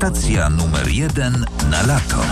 Stacja numer 1 na lato.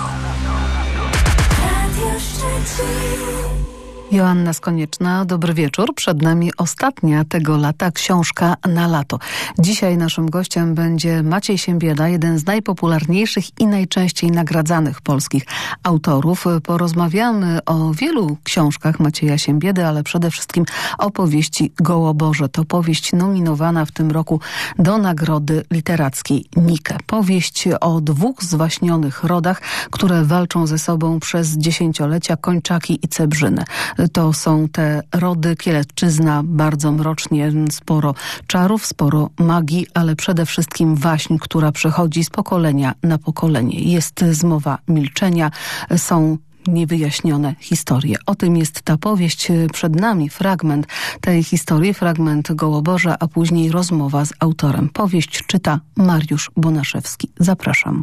Joanna Skonieczna, dobry wieczór. Przed nami ostatnia tego lata książka na lato. Dzisiaj naszym gościem będzie Maciej Siembieda, jeden z najpopularniejszych i najczęściej nagradzanych polskich autorów. Porozmawiamy o wielu książkach Macieja Siembiedy, ale przede wszystkim o powieści Gołoborze. To powieść nominowana w tym roku do Nagrody Literackiej Nike. Powieść o dwóch zwaśnionych rodach, które walczą ze sobą przez dziesięciolecia, Kończaki i Cebrzyny. To są te rody, Kielecczyzna, bardzo mrocznie, sporo czarów, sporo magii, ale przede wszystkim waśń, która przechodzi z pokolenia na pokolenie. Jest zmowa milczenia, są niewyjaśnione historie. O tym jest ta powieść. Przed nami fragment tej historii, fragment Gołoborza, a później rozmowa z autorem. Powieść czyta Mariusz Bonaszewski. Zapraszam.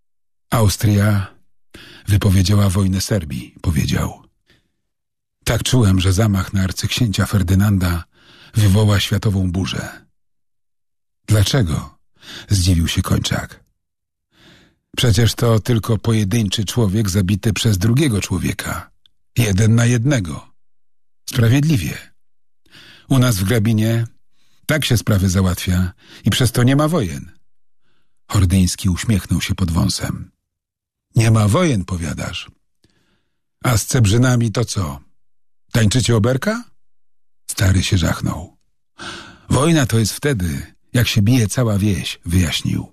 Austria wypowiedziała wojnę Serbii, powiedział. Tak czułem, że zamach na arcyksięcia Ferdynanda wywoła światową burzę. Dlaczego? Zdziwił się Kończak. Przecież to tylko pojedynczy człowiek zabity przez drugiego człowieka. 1 na 1. Sprawiedliwie. U nas w Grabinie tak się sprawy załatwia i przez to nie ma wojen. Hordyński uśmiechnął się pod wąsem. Nie ma wojen, powiadasz. A z Cebrzynami to co? Tańczycie oberka? Stary się żachnął. Wojna to jest wtedy, jak się bije cała wieś, wyjaśnił.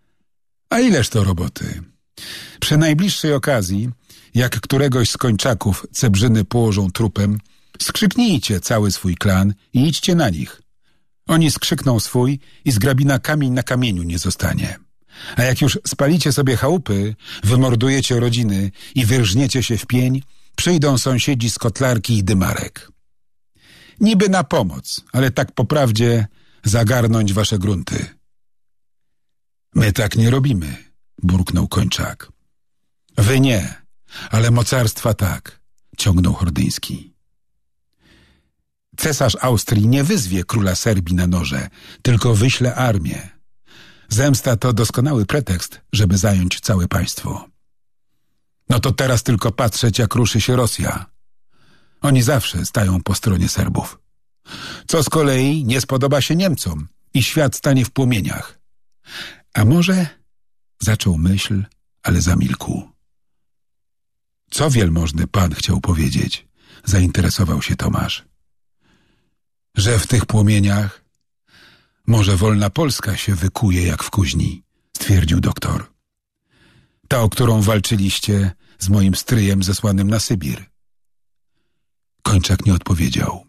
A ileż to roboty? Przy najbliższej okazji, jak któregoś z Kończaków Cebrzyny położą trupem, skrzyknijcie cały swój klan i idźcie na nich. Oni skrzykną swój i z Grabina kamień na kamieniu nie zostanie. A jak już spalicie sobie chałupy, wymordujecie rodziny i wyrżniecie się w pień, przyjdą sąsiedzi z Kotlarki i Dymarek. Niby na pomoc, ale tak po prawdzie zagarnąć wasze grunty. My tak nie robimy, burknął Kończak. Wy nie, ale mocarstwa tak, ciągnął Hordyński. Cesarz Austrii nie wyzwie króla Serbii na noże, tylko wyśle armię. Zemsta to doskonały pretekst, żeby zająć całe państwo. No to teraz tylko patrzeć, jak ruszy się Rosja. Oni zawsze stają po stronie Serbów. Co z kolei nie spodoba się Niemcom i świat stanie w płomieniach. A może... Zaczął myśl, ale zamilkł. Co wielmożny pan chciał powiedzieć? Zainteresował się Tomasz. Że w tych płomieniach może wolna Polska się wykuje jak w kuźni, stwierdził doktor. Ta, o którą walczyliście z moim stryjem zesłanym na Sybir. Kończak nie odpowiedział.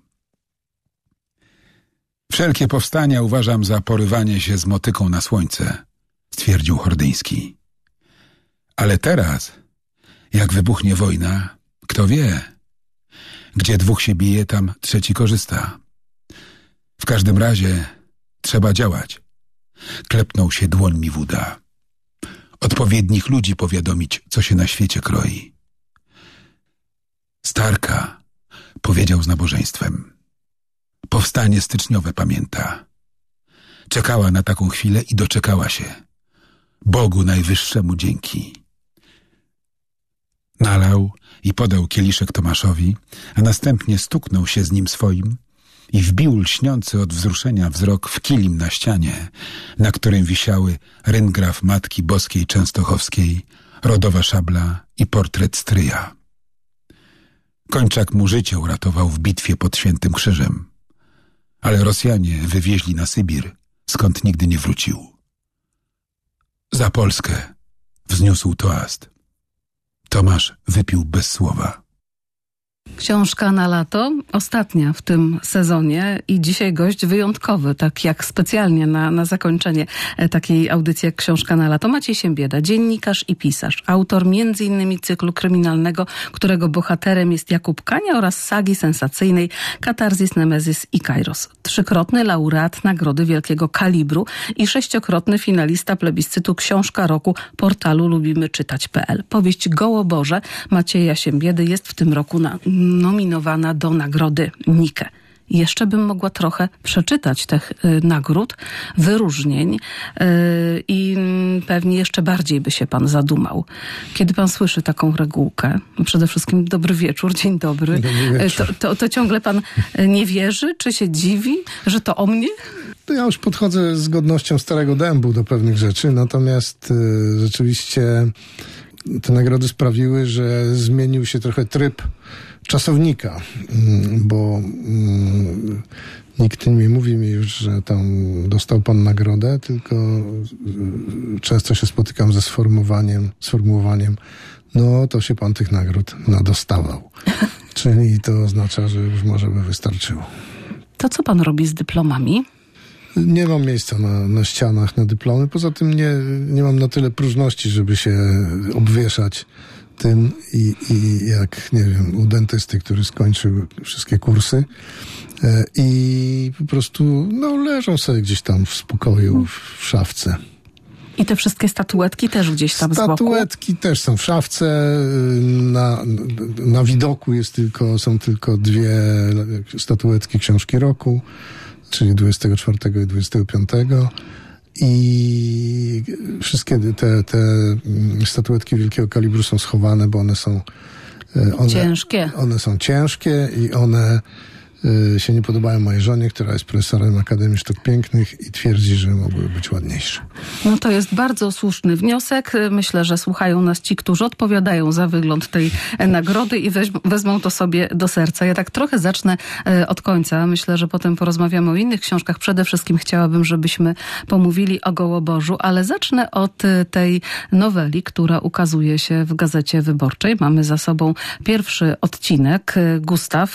Wszelkie powstania uważam za porywanie się z motyką na słońce, stwierdził Hordyński. Ale teraz, jak wybuchnie wojna, kto wie? Gdzie dwóch się bije, tam trzeci korzysta. W każdym razie trzeba działać. Klepnął się dłońmi w uda. Odpowiednich ludzi powiadomić, co się na świecie kroi. Starka, powiedział z nabożeństwem. Powstanie styczniowe pamięta. Czekała na taką chwilę i doczekała się. Bogu Najwyższemu dzięki. Nalał i podał kieliszek Tomaszowi, a następnie stuknął się z nim swoim i wbił lśniący od wzruszenia wzrok w kilim na ścianie, na którym wisiały ryngraf Matki Boskiej Częstochowskiej, rodowa szabla i portret stryja. Kończak mu życie uratował w bitwie pod Świętym Krzyżem, ale Rosjanie wywieźli na Sybir, skąd nigdy nie wrócił. Za Polskę wzniósł toast. Tomasz wypił bez słowa. Książka na lato, ostatnia w tym sezonie i dzisiaj gość wyjątkowy, tak jak specjalnie na zakończenie takiej audycji jak Książka na lato. Maciej Siembieda, dziennikarz i pisarz, autor m.in. cyklu kryminalnego, którego bohaterem jest Jakub Kania oraz sagi sensacyjnej Katarzis, Nemezis i Kairos. 3-krotny laureat Nagrody Wielkiego Kalibru i 6-krotny finalista plebiscytu Książka Roku portalu lubimyczytać.pl. Powieść Gołoborze Macieja Siembiedy jest w tym roku nominowana do Nagrody Nike. jeszcze bym mogła trochę przeczytać tych nagród, wyróżnień i pewnie jeszcze bardziej by się pan zadumał. Kiedy pan słyszy taką regułkę, przede wszystkim dobry wieczór, dzień dobry, to ciągle pan nie wierzy, czy się dziwi, że to o mnie? To ja już podchodzę z godnością starego dębu do pewnych rzeczy, natomiast rzeczywiście te nagrody sprawiły, że zmienił się trochę tryb czasownika, bo nikt nie mówi mi już, że tam dostał pan nagrodę, tylko często się spotykam ze sformułowaniem, no to się pan tych nagród nadostawał. Czyli to oznacza, że już może by wystarczyło. To co pan robi z dyplomami? Nie mam miejsca na ścianach na dyplomy. Poza tym nie mam na tyle próżności, żeby się obwieszać tym i jak, nie wiem, u dentysty, który skończył wszystkie kursy i po prostu leżą sobie gdzieś tam w spokoju, w szafce. I te wszystkie statuetki też gdzieś tam z boku? Statuetki też są w szafce. Na widoku są tylko 2 statuetki Książki Roku, czyli 24 i 25. I wszystkie te statuetki wielkiego kalibru są schowane, bo one są ciężkie. One są ciężkie i one się nie podobają mojej żonie, która jest profesorem Akademii Sztuk Pięknych i twierdzi, że mogłyby być ładniejsze. No to jest bardzo słuszny wniosek. Myślę, że słuchają nas ci, którzy odpowiadają za wygląd tej nagrody i wezmą to sobie do serca. Ja tak trochę zacznę od końca. Myślę, że potem porozmawiamy o innych książkach. Przede wszystkim chciałabym, żebyśmy pomówili o Gołoborzu, ale zacznę od tej noweli, która ukazuje się w Gazecie Wyborczej. Mamy za sobą pierwszy odcinek. Gustaw.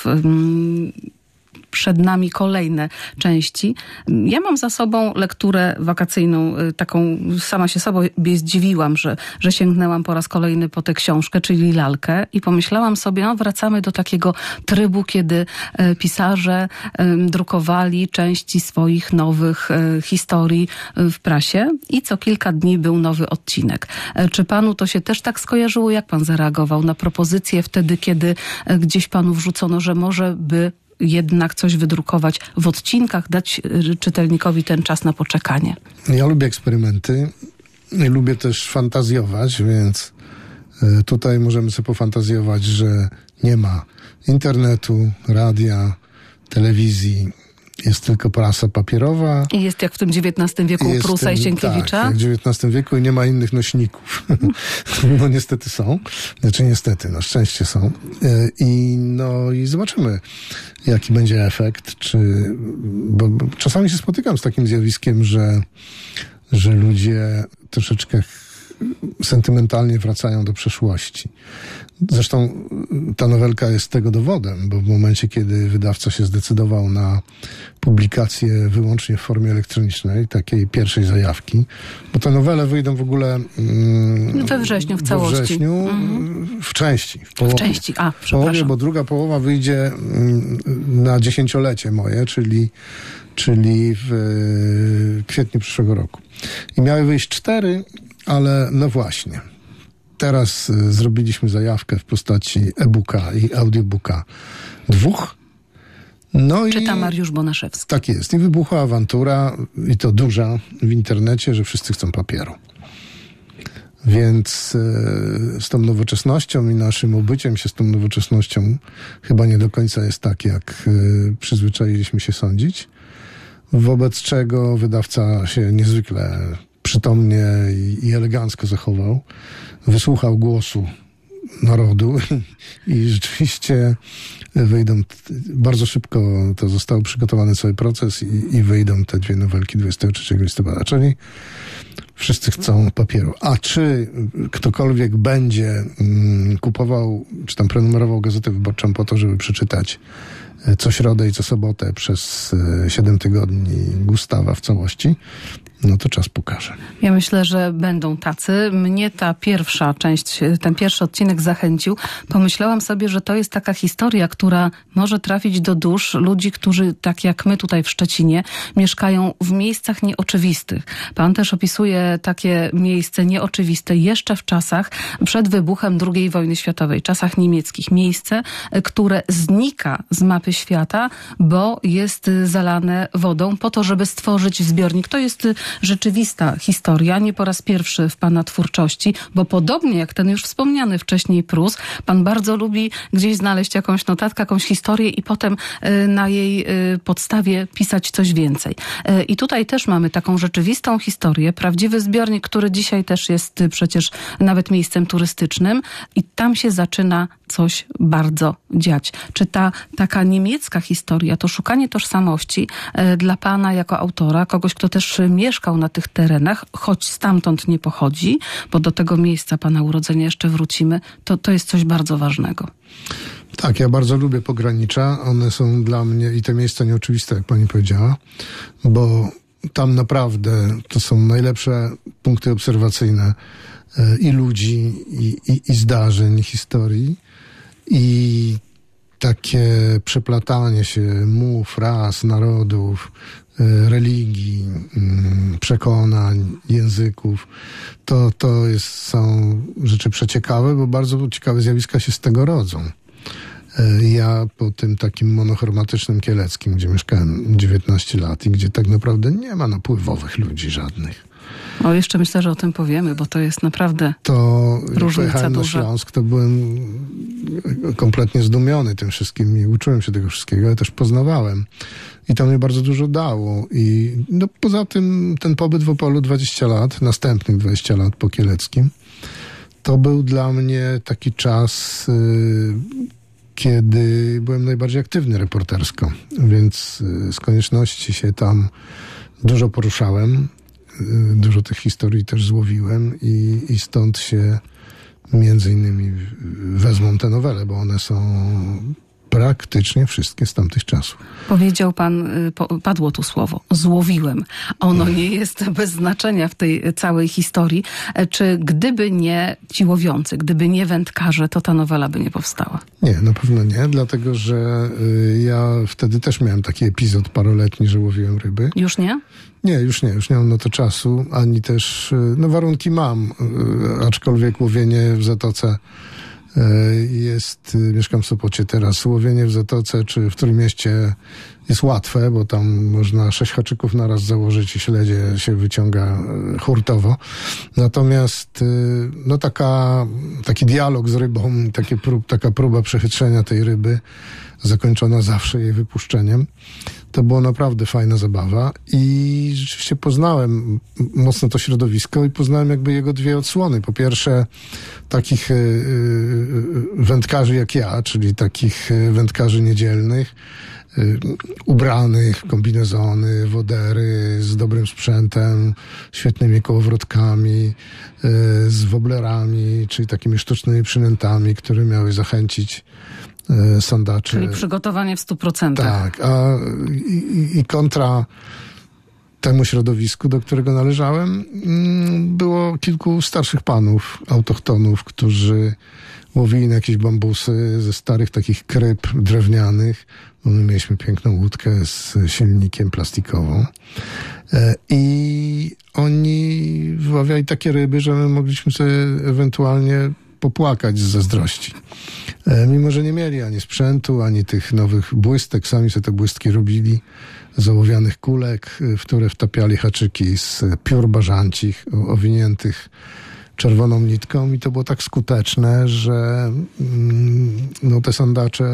Przed nami kolejne części. Ja mam za sobą lekturę wakacyjną, taką sama się sobie zdziwiłam, że sięgnęłam po raz kolejny po tę książkę, czyli Lalkę i pomyślałam sobie, wracamy do takiego trybu, kiedy pisarze drukowali części swoich nowych historii w prasie i co kilka dni był nowy odcinek. Czy panu to się też tak skojarzyło? Jak pan zareagował na propozycję wtedy, kiedy gdzieś panu wrzucono, że może by jednak coś wydrukować w odcinkach, dać czytelnikowi ten czas na poczekanie? Ja lubię eksperymenty i lubię też fantazjować, więc tutaj możemy sobie pofantazjować, że nie ma internetu, radia, telewizji, jest tylko prasa papierowa. I jest jak w tym XIX wieku u Prusa i Sienkiewicza? Tak, jak w XIX wieku i nie ma innych nośników. No niestety są. Znaczy niestety, szczęście są. I zobaczymy, jaki będzie efekt. Bo czasami się spotykam z takim zjawiskiem, że ludzie troszeczkę sentymentalnie wracają do przeszłości. Zresztą ta nowelka jest tego dowodem, bo w momencie, kiedy wydawca się zdecydował na publikację wyłącznie w formie elektronicznej, takiej pierwszej zajawki, bo te nowele wyjdą w ogóle we wrzesiniu, w całości. We wrześniu, w części. W połowie. W części, przepraszam. Bo druga połowa wyjdzie na 10-lecie moje, czyli w kwietniu przyszłego roku. I miały wyjść 4, ale no właśnie. Teraz zrobiliśmy zajawkę w postaci e-booka i audiobooka 2. Czyta Mariusz Bonaszewski. Tak jest. I wybuchła awantura, i to duża, w internecie, że wszyscy chcą papieru. Więc z tą nowoczesnością i naszym obyciem się z tą nowoczesnością chyba nie do końca jest tak, jak przyzwyczailiśmy się sądzić. Wobec czego wydawca się niezwykle przytomnie i elegancko zachował. Wysłuchał głosu narodu i rzeczywiście wyjdą bardzo szybko, to został przygotowany cały proces i wyjdą te 2 nowelki 23 listopada, czyli wszyscy chcą papieru. A czy ktokolwiek będzie kupował, czy tam prenumerował Gazetę Wyborczą po to, żeby przeczytać co środę i co sobotę przez 7 tygodni Gustawa w całości, no to czas pokaże. Ja myślę, że będą tacy. Mnie ta pierwsza część, ten pierwszy odcinek zachęcił. Pomyślałam sobie, że to jest taka historia, która może trafić do dusz ludzi, którzy tak jak my tutaj w Szczecinie mieszkają w miejscach nieoczywistych. Pan też opisuje takie miejsce nieoczywiste jeszcze w czasach przed wybuchem II wojny światowej, czasach niemieckich. Miejsce, które znika z mapy świata, bo jest zalane wodą po to, żeby stworzyć zbiornik. To jest rzeczywista historia, nie po raz pierwszy w pana twórczości, bo podobnie jak ten już wspomniany wcześniej Prus, pan bardzo lubi gdzieś znaleźć jakąś notatkę, jakąś historię i potem na jej podstawie pisać coś więcej. I tutaj też mamy taką rzeczywistą historię, prawdziwy zbiornik, który dzisiaj też jest przecież nawet miejscem turystycznym i tam się zaczyna coś bardzo dziać. Czy ta taka niemiecka historia, to szukanie tożsamości dla pana jako autora, kogoś, kto też mieszkał na tych terenach, choć stamtąd nie pochodzi, bo do tego miejsca pana urodzenia jeszcze wrócimy, to jest coś bardzo ważnego. Tak, ja bardzo lubię pogranicza. One są dla mnie i te miejsca nieoczywiste, jak pani powiedziała, bo tam naprawdę to są najlepsze punkty obserwacyjne i ludzi, i zdarzeń, i historii. I takie przeplatanie się mów, ras, narodów, religii, przekonań, języków, są rzeczy przeciekawe, bo bardzo ciekawe zjawiska się z tego rodzą. Ja po tym takim monochromatycznym Kieleckim, gdzie mieszkałem 19 lat i gdzie tak naprawdę nie ma napływowych ludzi żadnych. O, jeszcze myślę, że o tym powiemy, bo to jest naprawdę różnica pojechałem na Śląsk, to byłem kompletnie zdumiony tym wszystkim i uczyłem się tego wszystkiego, ale też poznawałem. I to mnie bardzo dużo dało. I no, poza tym ten pobyt w Opolu 20 lat, następnych 20 lat po Kieleckim, to był dla mnie taki czas, kiedy byłem najbardziej aktywny reportersko, więc z konieczności się tam dużo poruszałem. Dużo tych historii też złowiłem i stąd się między innymi wezmą te nowele, bo one są praktycznie wszystkie z tamtych czasów. Powiedział pan, padło tu słowo, złowiłem. Ono nie jest bez znaczenia w tej całej historii. Czy gdyby nie ci łowiący, gdyby nie wędkarze, to ta nowela by nie powstała? Nie, na pewno nie, dlatego że ja wtedy też miałem taki epizod paroletni, że łowiłem ryby. Już nie? Nie, już nie mam na to czasu, ani też, warunki mam, aczkolwiek łowienie w Zatoce mieszkam w Sopocie teraz, łowienie w Zatoce czy w Trójmieście jest łatwe, bo tam można 6 haczyków naraz założyć i śledzie się wyciąga hurtowo. Natomiast taki dialog z rybą, taka próba przechytrzenia tej ryby, zakończona zawsze jej wypuszczeniem, to była naprawdę fajna zabawa i rzeczywiście poznałem mocno to środowisko i poznałem jakby jego dwie odsłony. Po pierwsze takich wędkarzy jak ja, czyli takich wędkarzy niedzielnych, ubranych, kombinezony, wodery, z dobrym sprzętem, świetnymi kołowrotkami, z woblerami, czyli takimi sztucznymi przynętami, które miały zachęcić sandaczy. Czyli przygotowanie w 100%. Tak, i kontra temu środowisku, do którego należałem, było kilku starszych panów, autochtonów, którzy łowili na jakieś bambusy ze starych takich kryb drewnianych, bo my mieliśmy piękną łódkę z silnikiem plastikową. I oni wyławiali takie ryby, że my mogliśmy sobie ewentualnie popłakać z zazdrości. Mimo że nie mieli ani sprzętu, ani tych nowych błystek, sami sobie te błystki robili z ołowianych kulek, w które wtapiali haczyki z piór bażancich owiniętych czerwoną nitką i to było tak skuteczne, że te sandacze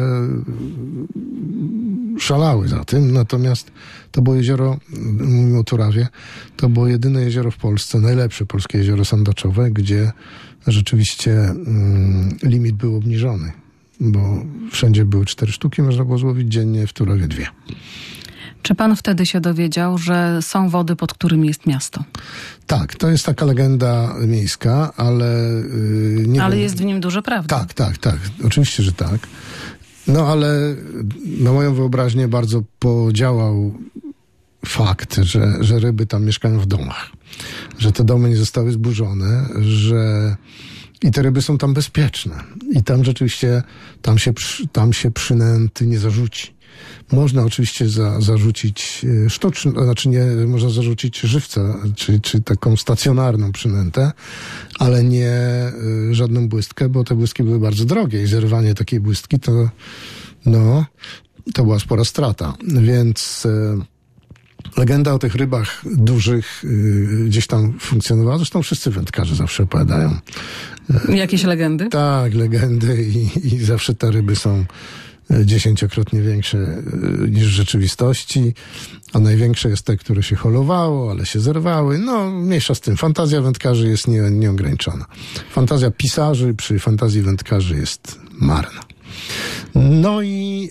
szalały za tym. Natomiast to było jezioro, mówimy o Turawie, to było jedyne jezioro w Polsce, najlepsze polskie jezioro sandaczowe, gdzie rzeczywiście limit był obniżony, bo wszędzie były 4 sztuki, można było złowić dziennie, w Turawie 2. Czy pan wtedy się dowiedział, że są wody, pod którymi jest miasto? Tak, to jest taka legenda miejska, ale nie Ale wiem. jest w nim dużo prawdy. Tak. Oczywiście, że tak. No ale na moją wyobraźnię bardzo podziałał fakt, że ryby tam mieszkają w domach, że te domy nie zostały zburzone, i te ryby są tam bezpieczne. I tam rzeczywiście, tam się przynęty nie zarzuci. Można oczywiście zarzucić można zarzucić żywca, czy taką stacjonarną przynętę, ale nie żadną błystkę, bo te błystki były bardzo drogie i zerwanie takiej błystki to była spora strata. Więc legenda o tych rybach dużych gdzieś tam funkcjonowała. Zresztą wszyscy wędkarze zawsze opowiadają. Jakieś legendy? Tak, legendy i zawsze te ryby są 10-krotnie większe niż w rzeczywistości, a największe jest te, które się holowało, ale się zerwały. No, mniejsza z tym. Fantazja wędkarzy jest nieograniczona. Fantazja pisarzy przy fantazji wędkarzy jest marna. No i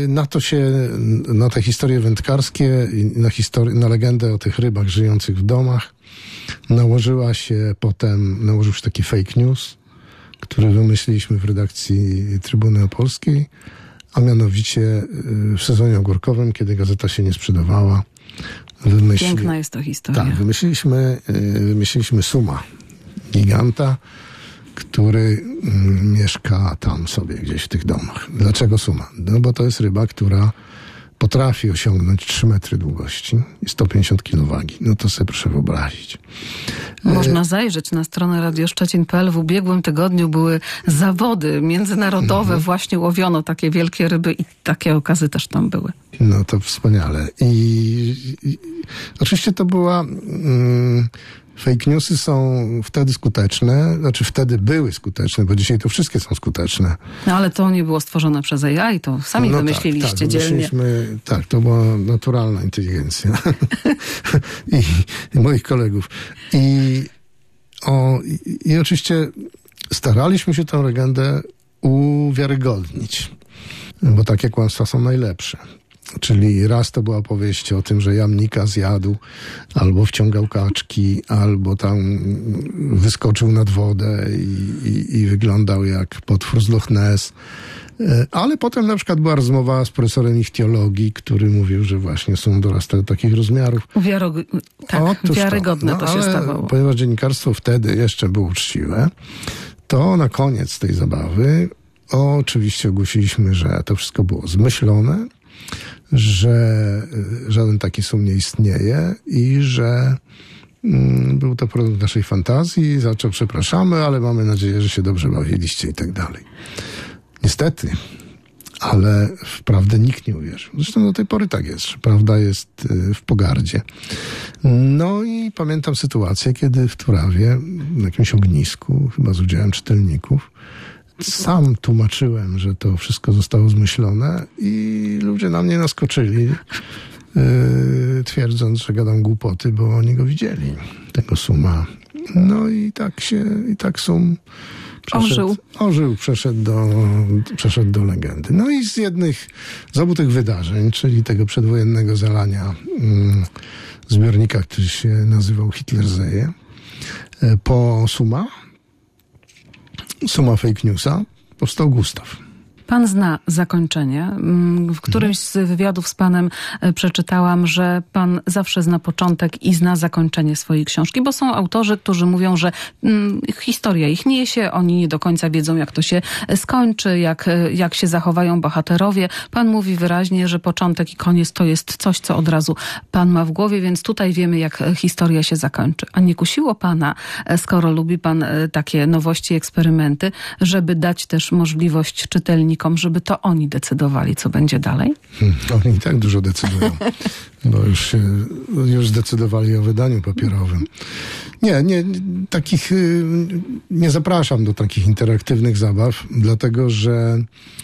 na te historie wędkarskie, na legendę o tych rybach żyjących w domach nałożył się taki fake news, który wymyśliliśmy w redakcji Trybuny Opolskiej, a mianowicie w sezonie ogórkowym, kiedy gazeta się nie sprzedawała. Piękna jest to historia. Tak, wymyśliliśmy Suma, giganta, który mieszka tam sobie gdzieś w tych domach. Dlaczego Suma? No bo to jest ryba, która potrafi osiągnąć 3 metry długości i 150 kg wagi. No to sobie proszę wyobrazić. Można zajrzeć na stronę radioszczecin.pl. W ubiegłym tygodniu były zawody międzynarodowe. Właśnie łowiono takie wielkie ryby i takie okazy też tam były. No to wspaniale. I oczywiście to była... Fake newsy są wtedy skuteczne, wtedy były skuteczne, bo dzisiaj to wszystkie są skuteczne. No ale to nie było stworzone przez AI, to sami wymyśliliście dzielnie. Tak, to była naturalna inteligencja i moich kolegów. I oczywiście staraliśmy się tę legendę uwiarygodnić, bo takie kłamstwa są najlepsze. Czyli raz to była opowieść o tym, że jamnika zjadł, albo wciągał kaczki, albo tam wyskoczył nad wodę i wyglądał jak potwór z Loch Ness. Ale potem na przykład była rozmowa z profesorem ichtiologii, który mówił, że właśnie są dorasta do takich rozmiarów. Wiarygodne to się stawało. Ponieważ dziennikarstwo wtedy jeszcze było uczciwe, to na koniec tej zabawy oczywiście ogłosiliśmy, że to wszystko było zmyślone, że żaden taki sum nie istnieje i że był to produkt naszej fantazji, za co przepraszamy, ale mamy nadzieję, że się dobrze bawiliście i tak dalej. Niestety, ale w prawdę nikt nie uwierzył. Zresztą do tej pory tak jest, że prawda jest w pogardzie. No i pamiętam sytuację, kiedy w Turawie, na jakimś ognisku, chyba z udziałem czytelników, sam tłumaczyłem, że to wszystko zostało zmyślone i ludzie na mnie naskoczyli, twierdząc, że gadam głupoty, bo oni go widzieli, tego Suma. No i tak Sum ożył, przeszedł do legendy. No i z obu tych wydarzeń, czyli tego przedwojennego zalania zbiornika, który się nazywał Hitlerzeje, po Suma fake newsa, powstał Gustaw. Pan zna zakończenie. W którymś z wywiadów z panem przeczytałam, że pan zawsze zna początek i zna zakończenie swojej książki, bo są autorzy, którzy mówią, że historia ich niesie, oni nie do końca wiedzą, jak to się skończy, jak się zachowają bohaterowie. Pan mówi wyraźnie, że początek i koniec to jest coś, co od razu pan ma w głowie, więc tutaj wiemy, jak historia się zakończy. A nie kusiło pana, skoro lubi pan takie nowości, eksperymenty, żeby dać też możliwość czytelnikom, żeby to oni decydowali, co będzie dalej? Oni i tak dużo decydują, bo już zdecydowali o wydaniu papierowym. Nie zapraszam do takich interaktywnych zabaw, dlatego że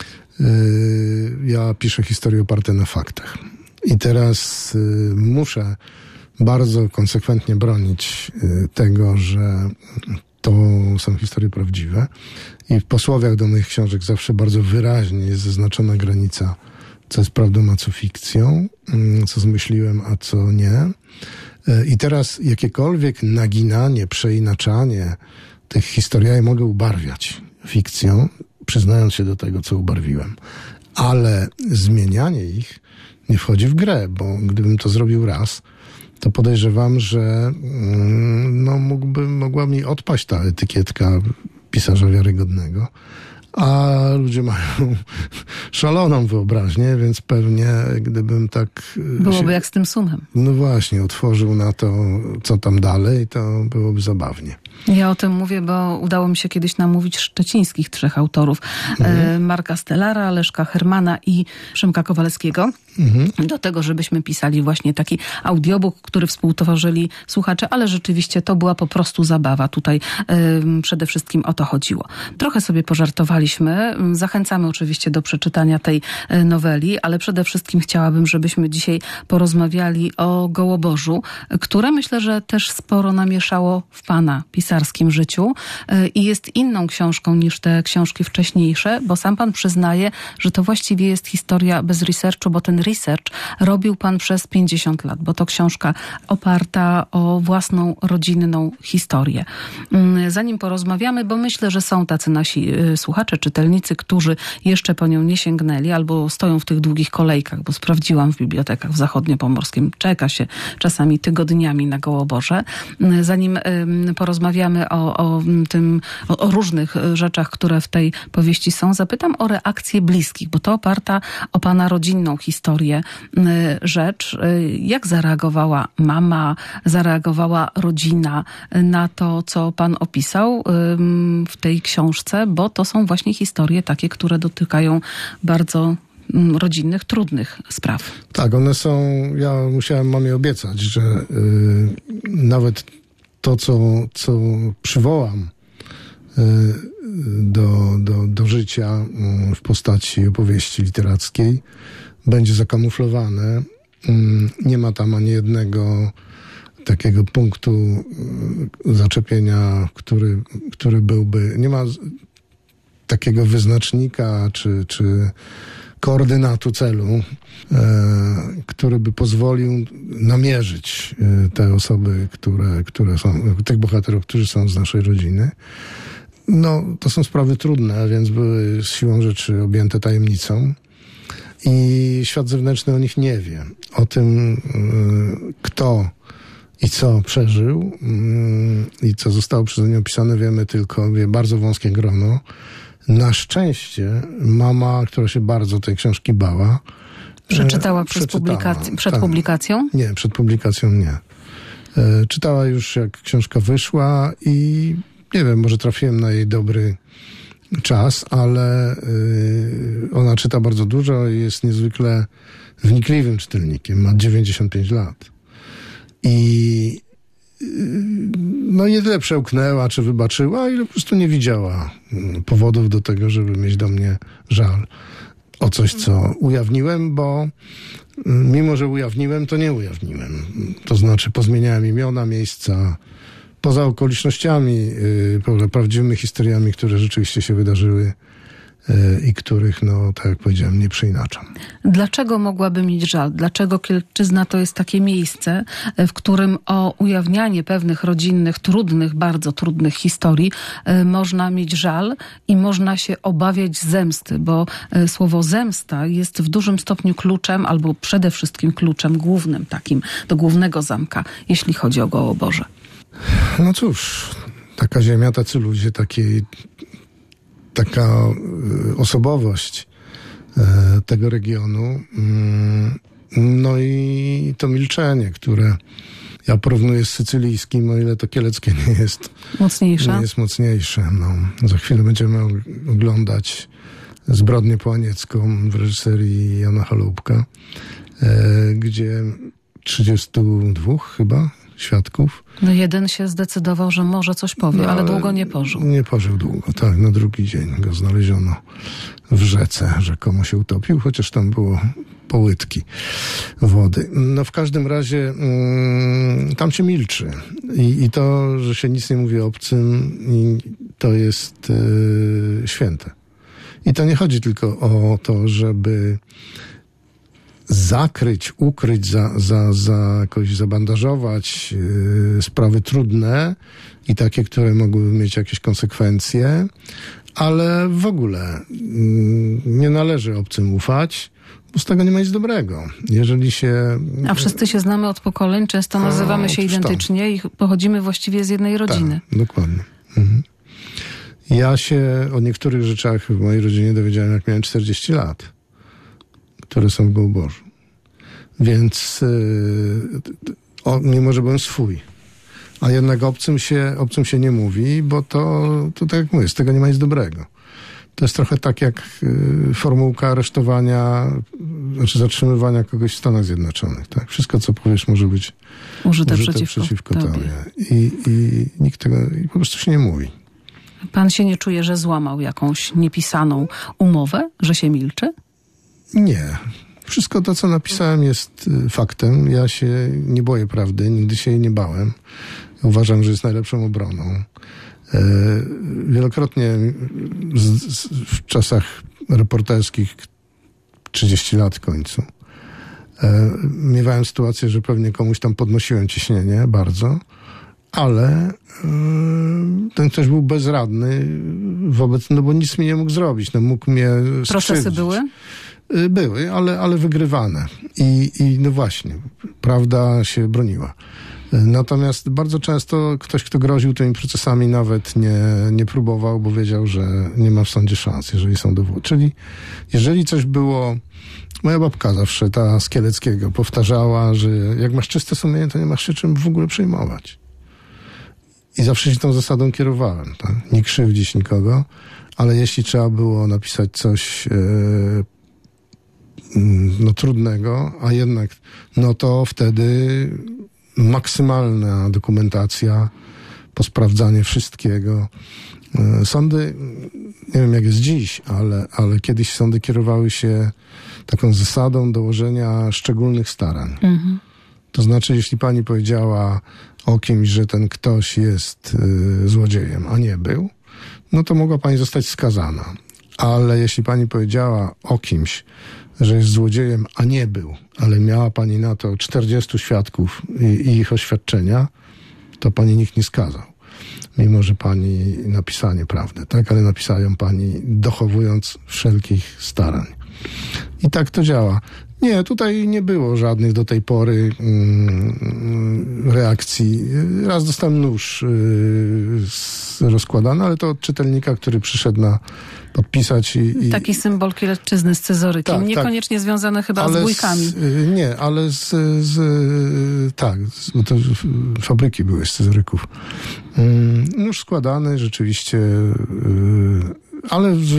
ja piszę historie oparte na faktach. I teraz muszę bardzo konsekwentnie bronić tego, że to są historie prawdziwe. I w posłowiach do moich książek zawsze bardzo wyraźnie jest zaznaczona granica, co jest prawdą, a co fikcją, co zmyśliłem, a co nie. I teraz jakiekolwiek naginanie, przeinaczanie tych historii ja mogę ubarwiać fikcją, przyznając się do tego, co ubarwiłem. Ale zmienianie ich nie wchodzi w grę, bo gdybym to zrobił raz, to podejrzewam, że mogła mi odpaść ta etykietka pisarza wiarygodnego. A ludzie mają szaloną wyobraźnię, więc pewnie gdybym tak... Byłoby jak z tym Sumem. No właśnie, otworzył na to, co tam dalej, to byłoby zabawnie. Ja o tym mówię, bo udało mi się kiedyś namówić szczecińskich 3 autorów. Marka Stellara, Leszka Hermana i Przemka Kowalskiego. Do tego, żebyśmy pisali właśnie taki audiobook, który współtworzyli słuchacze, ale rzeczywiście to była po prostu zabawa. Tutaj przede wszystkim o to chodziło. Trochę sobie pożartowaliśmy. Zachęcamy oczywiście do przeczytania tej noweli, ale przede wszystkim chciałabym, żebyśmy dzisiaj porozmawiali o Gołoborzu, które myślę, że też sporo namieszało w pana pisarskim życiu i jest inną książką niż te książki wcześniejsze, bo sam pan przyznaje, że to właściwie jest historia bez researchu, bo ten research robił pan przez 50 lat, bo to książka oparta o własną rodzinną historię. Zanim porozmawiamy, bo myślę, że są tacy nasi słuchacze, czytelnicy, którzy jeszcze po nią nie sięgnęli albo stoją w tych długich kolejkach, bo sprawdziłam w bibliotekach w Zachodniopomorskim, czeka się czasami tygodniami na Gołoborze. Zanim porozmawiamy o różnych rzeczach, które w tej powieści są, zapytam o reakcję bliskich, bo to oparta o pana rodzinną historię rzecz. Jak zareagowała mama, zareagowała rodzina na to, co pan opisał w tej książce, bo to są właśnie historie takie, które dotykają bardzo rodzinnych, trudnych spraw. Tak, one są... Ja musiałem mamie obiecać, że nawet to, co przywołam do życia w postaci opowieści literackiej, będzie zakamuflowane. Nie ma tam ani jednego takiego punktu zaczepienia, który byłby... Nie ma takiego wyznacznika czy koordynatu celu, który by pozwolił namierzyć te osoby, które są, tych bohaterów, którzy są z naszej rodziny. No, to są sprawy trudne, więc były z siłą rzeczy objęte tajemnicą i świat zewnętrzny o nich nie wie. O tym, kto i co przeżył i co zostało przeze mnie opisane, wie bardzo wąskie grono. Na szczęście mama, która się bardzo tej książki bała, przeczytała przed publikacją? Nie, przed publikacją nie. Czytała już, jak książka wyszła i nie wiem, może trafiłem na jej dobry czas, ale ona czyta bardzo dużo i jest niezwykle wnikliwym czytelnikiem. Ma 95 lat. I no nie tyle przełknęła, czy wybaczyła, ile po prostu nie widziała powodów do tego, żeby mieć do mnie żal o coś, co ujawniłem, bo mimo, że ujawniłem, to nie ujawniłem. To znaczy pozmieniałem imiona, miejsca, poza okolicznościami, prawdziwymi historiami, które rzeczywiście się wydarzyły i których, no tak jak powiedziałem, nie przeinaczam. Dlaczego mogłaby mieć żal? Dlaczego Kielczyzna to jest takie miejsce, w którym o ujawnianie pewnych rodzinnych, trudnych, bardzo trudnych historii można mieć żal i można się obawiać zemsty, bo słowo zemsta jest w dużym stopniu kluczem, albo przede wszystkim kluczem głównym takim, do głównego zamka, jeśli chodzi o Gołoborze. No cóż, taka ziemia, tacy ludzie, taka osobowość tego regionu, no i to milczenie, które ja porównuję z sycylijskim, o ile to kieleckie nie jest mocniejsze. No, za chwilę będziemy oglądać Zbrodnię połaniecką w reżyserii Jana Chaloupka, gdzie 32 chyba świadków. No jeden się zdecydował, że może coś powie, ale długo nie pożył. Nie pożył długo, tak. Na drugi dzień go znaleziono w rzece, rzekomo się utopił, chociaż tam było połytki wody. No w każdym razie tam się milczy. I to, że się nic nie mówi o obcym, to jest święte. I to nie chodzi tylko o to, żeby zakryć, ukryć, jakoś zabandażować sprawy trudne i takie, które mogłyby mieć jakieś konsekwencje, ale w ogóle nie należy obcym ufać, z tego nie ma nic dobrego. Jeżeli się... A wszyscy się znamy od pokoleń, często nazywamy się identycznie i pochodzimy właściwie z jednej rodziny. Tak, dokładnie. Ja się o niektórych rzeczach w mojej rodzinie dowiedziałem, jak miałem 40 lat, które są w Gołborzu. Więc mimo, że byłem swój. A jednak obcym się nie mówi, bo to tak jak mówię, z tego nie ma nic dobrego. To jest trochę tak jak formułka aresztowania, znaczy zatrzymywania kogoś w Stanach Zjednoczonych. Tak? Wszystko, co powiesz, może być użyte przeciwko tobie. I nikt tego po prostu się nie mówi. Pan się nie czuje, że złamał jakąś niepisaną umowę, że się milczy? Nie. Wszystko to, co napisałem, jest faktem. Ja się nie boję prawdy, nigdy się jej nie bałem. Uważam, że jest najlepszą obroną. Wielokrotnie w czasach reporterskich, 30 lat w końcu, miewałem sytuację, że pewnie komuś tam podnosiłem ciśnienie bardzo, ale ten ktoś był bezradny wobec, no bo nic mi nie mógł zrobić, no mógł mnie skrzywdzić. Procesy były? Były, ale wygrywane. I no właśnie, prawda się broniła. Natomiast bardzo często ktoś, kto groził tymi procesami, nawet nie próbował, bo wiedział, że nie ma w sądzie szans, jeżeli są dowody. Czyli jeżeli coś było... Moja babka zawsze, ta z Kieleckiego, powtarzała, że jak masz czyste sumienie, to nie masz się czym w ogóle przejmować. I zawsze się tą zasadą kierowałem. Tak? Nie krzywdzić nikogo, ale jeśli trzeba było napisać coś trudnego, a jednak to wtedy maksymalna dokumentacja, posprawdzanie wszystkiego. Sądy, nie wiem jak jest dziś, ale kiedyś sądy kierowały się taką zasadą dołożenia szczególnych starań. Mhm. To znaczy, jeśli pani powiedziała o kimś, że ten ktoś jest złodziejem, a nie był, no to mogła pani zostać skazana. Ale jeśli pani powiedziała o kimś, że jest złodziejem, a nie był, ale miała pani na to 40 świadków i ich oświadczenia, to pani nikt nie skazał. Mimo, że pani napisała nieprawdę, tak? Ale napisała ją pani dochowując wszelkich starań. I tak to działa. Nie, tutaj nie było żadnych do tej pory reakcji. Raz dostałem nóż rozkładany, ale to od czytelnika, który przyszedł podpisać. Taki symbol Kielecczyzny z scyzorykiem. Tak, niekoniecznie związany chyba z bójkami. Nie, ale bo to fabryki były z scyzoryków. Nóż składany rzeczywiście, ale z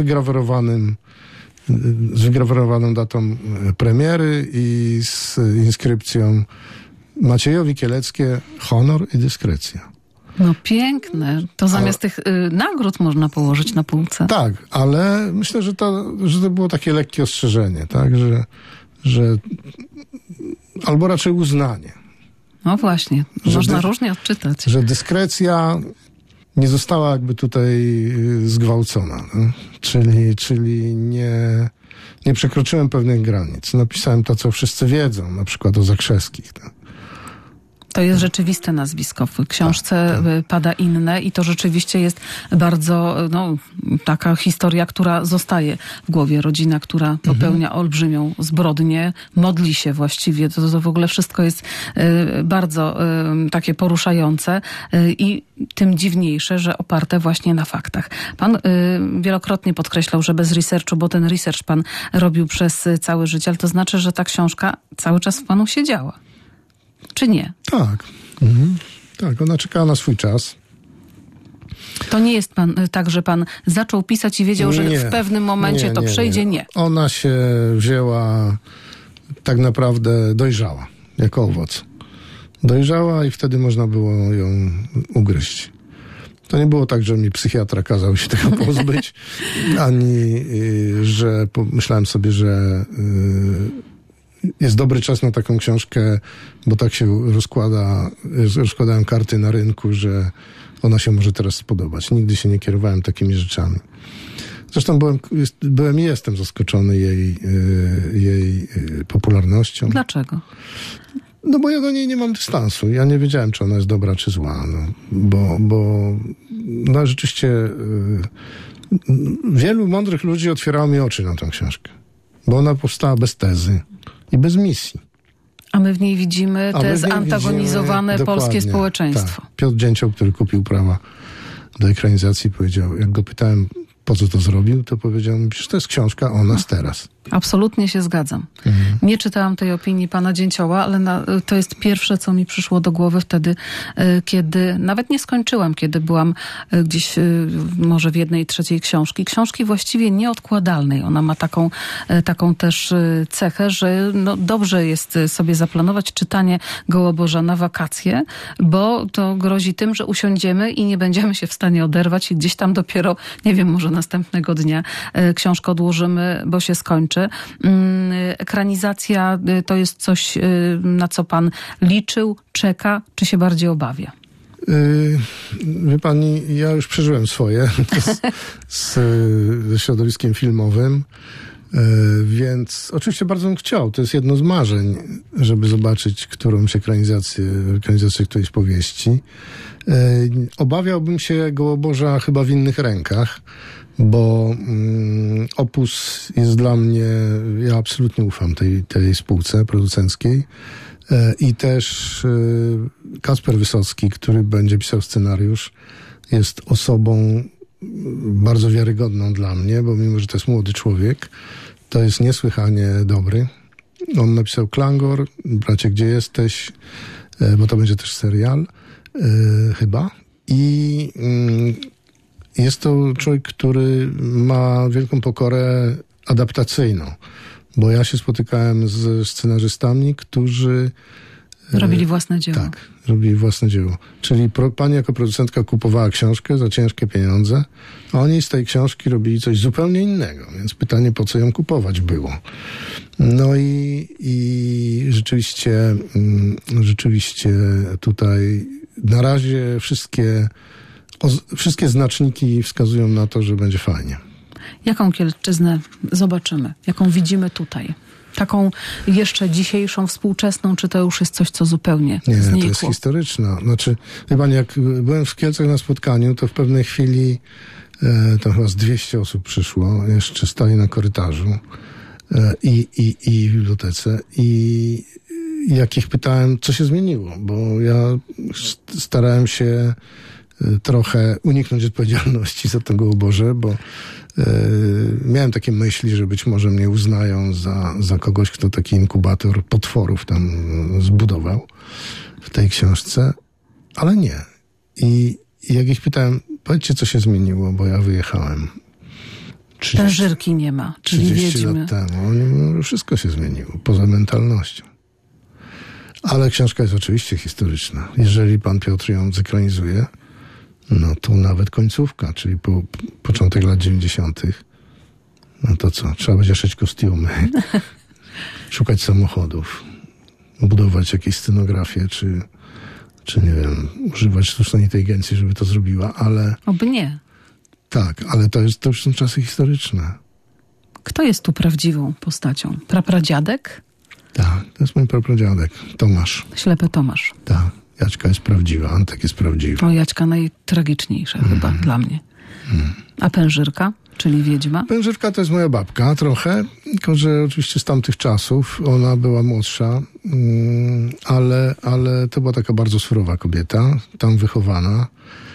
wygrawerowaną datą premiery i z inskrypcją Maciejowi Kieleckie, honor i dyskrecja. No piękne. To zamiast tych nagród można położyć na półce. Tak, ale myślę, że to było takie lekkie ostrzeżenie, tak, że albo raczej uznanie. No właśnie, można różnie odczytać. Że dyskrecja nie została jakby tutaj zgwałcona. No? Czyli nie przekroczyłem pewnych granic. Napisałem to, co wszyscy wiedzą, na przykład o Zakrzewskich. Tak? To jest rzeczywiste nazwisko. W książce pada inne i to rzeczywiście jest bardzo taka historia, która zostaje w głowie. Rodzina, która popełnia olbrzymią zbrodnię, modli się właściwie. To w ogóle wszystko jest bardzo takie poruszające i tym dziwniejsze, że oparte właśnie na faktach. Pan wielokrotnie podkreślał, że bez researchu, bo ten research pan robił przez całe życie, ale to znaczy, że ta książka cały czas w panu siedziała. Czy nie? Tak. Tak, ona czekała na swój czas. To nie jest tak, że pan zaczął pisać i wiedział, że w pewnym momencie to przejdzie? Nie. Ona się wzięła, tak naprawdę dojrzała, jako owoc. Dojrzała i wtedy można było ją ugryźć. To nie było tak, że mi psychiatra kazał się tego pozbyć, ani że pomyślałem sobie, że jest dobry czas na taką książkę, bo tak się rozkładają karty na rynku, że ona się może teraz spodobać. Nigdy się nie kierowałem takimi rzeczami. Zresztą byłem i jestem zaskoczony jej popularnością. Dlaczego? No bo ja do niej nie mam dystansu. Ja nie wiedziałem, czy ona jest dobra, czy zła. Bo rzeczywiście wielu mądrych ludzi otwierało mi oczy na tę książkę. bo ona powstała bez tezy i bez misji. A my w niej widzimy te zantagonizowane polskie społeczeństwo. Tak. Piotr Dzięcioł, który kupił prawa do ekranizacji, powiedział, jak go pytałem, po co to zrobił, to powiedział mi, przecież to jest książka o nas teraz. Absolutnie się zgadzam. Nie czytałam tej opinii pana Dzięcioła, ale to jest pierwsze, co mi przyszło do głowy wtedy, kiedy nawet nie skończyłam, kiedy byłam gdzieś może w 1/3 książki właściwie nieodkładalnej. Ona ma taką też cechę, że dobrze jest sobie zaplanować czytanie Gołoborza na wakacje, bo to grozi tym, że usiądziemy i nie będziemy się w stanie oderwać i gdzieś tam dopiero, nie wiem, może następnego dnia książkę odłożymy, bo się skończy. Ekranizacja to jest coś, na co pan liczył, czeka, czy się bardziej obawia? Wie pani, ja już przeżyłem swoje ze środowiskiem filmowym, więc oczywiście bardzo bym chciał. To jest jedno z marzeń, żeby zobaczyć którąś ekranizację którejś powieści. Obawiałbym się Gołoborza chyba w innych rękach, bo Opus jest dla mnie, ja absolutnie ufam tej spółce producenckiej i też Kacper Wysocki, który będzie pisał scenariusz, jest osobą bardzo wiarygodną dla mnie, bo mimo, że to jest młody człowiek, to jest niesłychanie dobry. On napisał Klangor, Bracie, gdzie jesteś, bo to będzie też serial chyba. I jest to człowiek, który ma wielką pokorę adaptacyjną, bo ja się spotykałem z scenarzystami, którzy robili własne dzieło. Tak, robili własne dzieło. Czyli pani jako producentka kupowała książkę za ciężkie pieniądze, a oni z tej książki robili coś zupełnie innego, więc pytanie, po co ją kupować było. No i rzeczywiście tutaj na razie wszystkie znaczniki wskazują na to, że będzie fajnie. Jaką Kielczyznę zobaczymy? Jaką widzimy tutaj? Taką jeszcze dzisiejszą, współczesną, czy to już jest coś, co zupełnie znikło? Nie, to jest historyczna. Znaczy, wie pani, jak byłem w Kielcach na spotkaniu, to w pewnej chwili tam chyba z 200 osób przyszło, jeszcze stali na korytarzu i w bibliotece i jak ich pytałem, co się zmieniło, bo ja starałem się trochę uniknąć odpowiedzialności za to Gołoborze, bo miałem takie myśli, że być może mnie uznają za kogoś, kto taki inkubator potworów tam zbudował w tej książce, ale nie. I jak ich pytałem, powiedzcie, co się zmieniło, bo ja wyjechałem. Pężyrki nie ma, czyli 30 wiedźmy. lat temu. Oni mówią, że wszystko się zmieniło, poza mentalnością. Ale książka jest oczywiście historyczna. Jeżeli pan Piotr ją zekranizuje, no to nawet końcówka, czyli początek lat 90. No to co? Trzeba będzie szyć kostiumy, szukać samochodów, budować jakieś scenografie, czy nie wiem, używać sztucznej inteligencji, żeby to zrobiła, ale... Oby nie. Tak, ale to już są czasy historyczne. Kto jest tu prawdziwą postacią? Prapradziadek? Tak, to jest mój prapradziadek, Tomasz. Ślepy Tomasz. Tak, Jaćka jest prawdziwa, Antek jest prawdziwy. O, Jaćka najtragiczniejsza chyba dla mnie. A Pężyrka, czyli wiedźma? Pężyrka to jest moja babka trochę, tylko że oczywiście z tamtych czasów, ona była młodsza, ale to była taka bardzo surowa kobieta, tam wychowana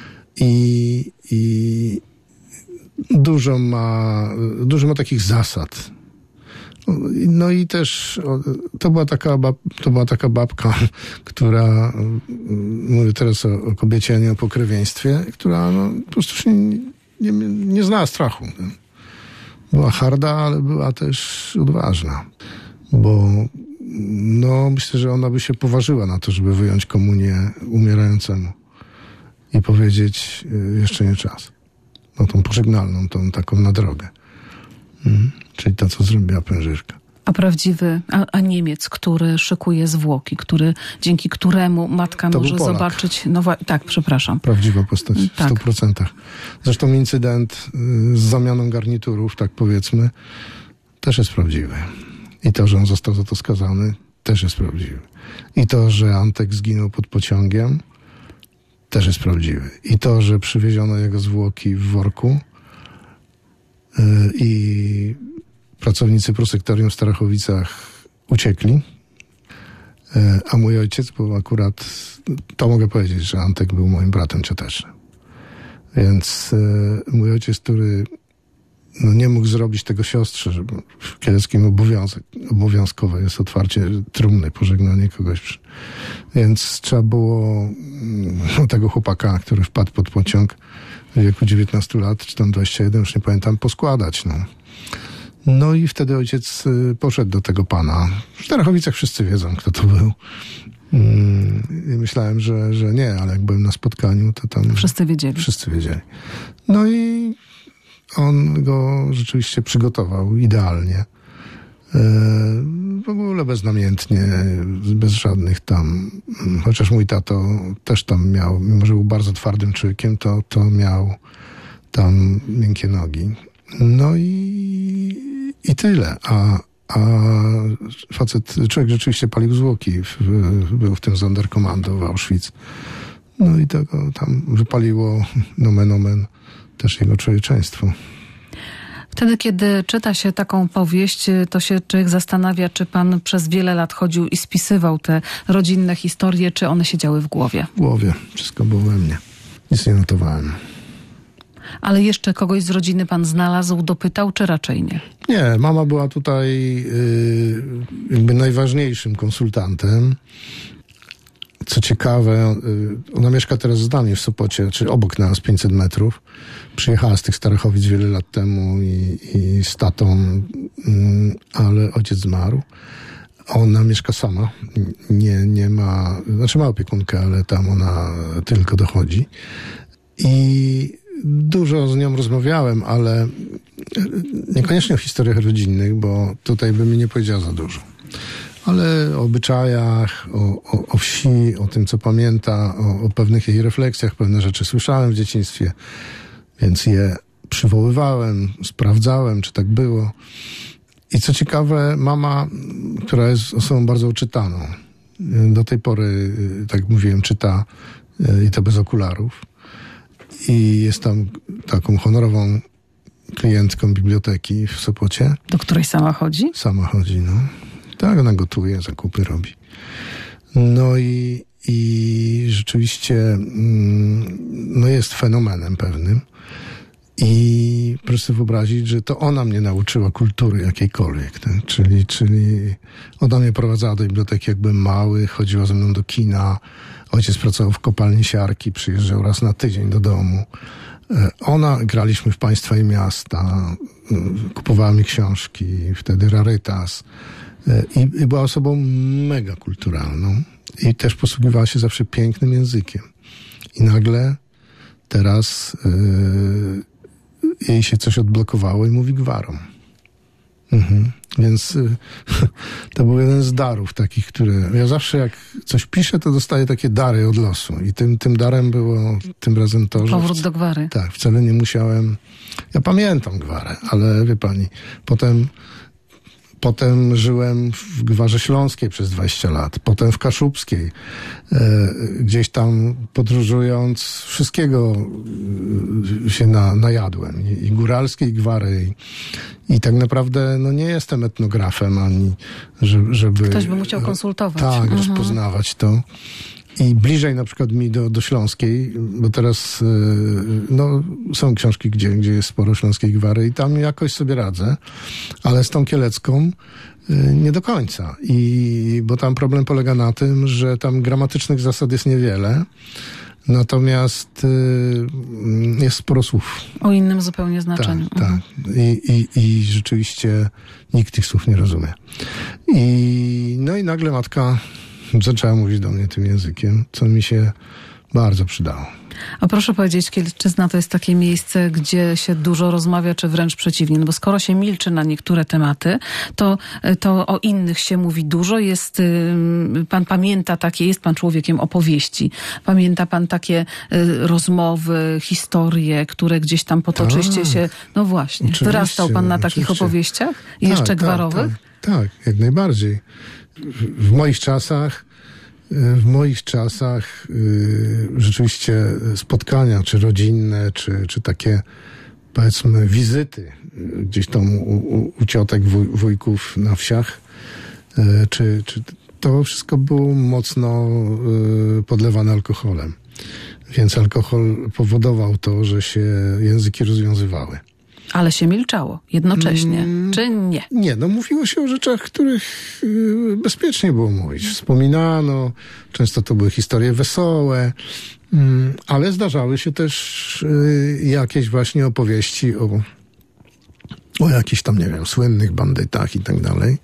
i dużo ma takich zasad. No i też to była taka babka, która, mówię teraz o kobiecie, a nie o pokrewieństwie, która po prostu się nie znała strachu. Była harda, ale była też odważna, bo myślę, że ona by się poważyła na to, żeby wyjąć komunię umierającemu i powiedzieć, jeszcze nie czas. No tą pożegnalną, tą taką na drogę. Czyli to, co zrobiła Pężyrka. A prawdziwy, a Niemiec, który szykuje zwłoki, dzięki któremu matka to może zobaczyć... Tak, przepraszam. Prawdziwa postać w tak. 100%. Zresztą incydent z zamianą garniturów, tak powiedzmy, też jest prawdziwy. I to, że on został za to skazany, też jest prawdziwy. I to, że Antek zginął pod pociągiem, też jest prawdziwy. I to, że przywieziono jego zwłoki w worku i pracownicy prosektorium w Starachowicach uciekli, a mój ojciec, bo akurat to mogę powiedzieć, że Antek był moim bratem ciotecznym. Więc mój ojciec, który nie mógł zrobić tego siostrze, że w kieleckim obowiązkowe jest otwarcie trumny, pożegnanie kogoś. Więc trzeba było tego chłopaka, który wpadł pod pociąg w wieku 19 lat, czy tam 21, już nie pamiętam, poskładać. No i wtedy ojciec poszedł do tego pana. W Starachowicach wszyscy wiedzą, kto to był. I myślałem, że nie, ale jak byłem na spotkaniu, to tam... Wszyscy wiedzieli. Wszyscy wiedzieli. No i on go rzeczywiście przygotował idealnie. W ogóle beznamiętnie, bez żadnych tam... Chociaż mój tato też tam miał, mimo że był bardzo twardym człowiekiem, to miał tam miękkie nogi. No i tyle. A człowiek rzeczywiście palił zwłoki. Był w tym Sonderkommando w Auschwitz. No i tego tam wypaliło nomen omen też jego człowieczeństwo. Wtedy, kiedy czyta się taką powieść, to się człowiek zastanawia, czy pan przez wiele lat chodził i spisywał te rodzinne historie, czy one siedziały w głowie? W głowie. Wszystko było we mnie. Nic nie notowałem. Ale jeszcze kogoś z rodziny pan znalazł, dopytał, czy raczej nie? Nie, mama była tutaj jakby najważniejszym konsultantem. Co ciekawe, ona mieszka teraz z nami w Sopocie, czyli obok nas, 500 metrów. Przyjechała z tych Starachowic wiele lat temu i z tatą, ale ojciec zmarł. Ona mieszka sama. Nie ma, znaczy ma opiekunkę, ale tam ona tylko dochodzi. I dużo z nią rozmawiałem, ale niekoniecznie o historiach rodzinnych, bo tutaj by mi nie powiedziała za dużo. Ale o obyczajach, o wsi, o tym, co pamięta, o pewnych jej refleksjach. Pewne rzeczy słyszałem w dzieciństwie, więc je przywoływałem, sprawdzałem, czy tak było. I co ciekawe, mama, która jest osobą bardzo oczytaną, do tej pory, tak jak mówiłem, czyta i to bez okularów. I jest tam taką honorową klientką biblioteki w Sopocie. Do której sama chodzi? Sama chodzi, no. Tak, ona gotuje, zakupy robi. No i rzeczywiście no jest fenomenem pewnym. I proszę sobie wyobrazić, że to ona mnie nauczyła kultury jakiejkolwiek. Tak? Czyli ona mnie prowadzała do biblioteki, jak byłem mały, chodziła ze mną do kina. Ojciec pracował w kopalni siarki, przyjeżdżał raz na tydzień do domu. Graliśmy w Państwa i Miasta, kupowała mi książki, wtedy rarytas. I była osobą mega kulturalną. I też posługiwała się zawsze pięknym językiem. I nagle teraz jej się coś odblokowało i mówi gwarą. Więc to był jeden z darów takich, które... Ja zawsze jak coś piszę, to dostaję takie dary od losu. I tym darem było tym razem to, że... Powrót do gwary. Tak, wcale nie musiałem... Ja pamiętam gwarę, ale wie pani, Potem żyłem w Gwarze Śląskiej przez 20 lat, potem w Kaszubskiej. Gdzieś tam podróżując, wszystkiego się najadłem. I góralskiej, i gwary. I tak naprawdę nie jestem etnografem, ani żeby... Ktoś by musiał konsultować. Tak, rozpoznawać to. I bliżej na przykład mi do Śląskiej, bo teraz są książki, gdzie jest sporo śląskiej gwary i tam jakoś sobie radzę, ale z tą kielecką nie do końca. Bo tam problem polega na tym, że tam gramatycznych zasad jest niewiele, natomiast jest sporo słów. O innym zupełnie znaczeniu. Tak. I rzeczywiście nikt tych słów nie rozumie. I nagle matka zaczęła mówić do mnie tym językiem, co mi się bardzo przydało. A proszę powiedzieć, Kielczyzna to jest takie miejsce, gdzie się dużo rozmawia, czy wręcz przeciwnie? No bo skoro się milczy na niektóre tematy, to o innych się mówi dużo. Pan pamięta jest pan człowiekiem opowieści. Pamięta pan takie rozmowy, historie, które gdzieś tam potoczyście się... No właśnie, oczywiście, wyrastał pan na takich opowieściach? I jeszcze gwarowych? Tak, jak najbardziej. W moich czasach rzeczywiście spotkania, czy rodzinne, czy takie powiedzmy wizyty gdzieś tam u ciotek, wujków na wsiach, czy to wszystko było mocno podlewane alkoholem. Więc alkohol powodował to, że się języki rozwiązywały. Ale się milczało jednocześnie, czy nie? Nie, mówiło się o rzeczach, których bezpiecznie było mówić. Wspominano, często to były historie wesołe, ale zdarzały się też jakieś właśnie opowieści o jakichś tam, nie wiem, słynnych bandytach i tak dalej.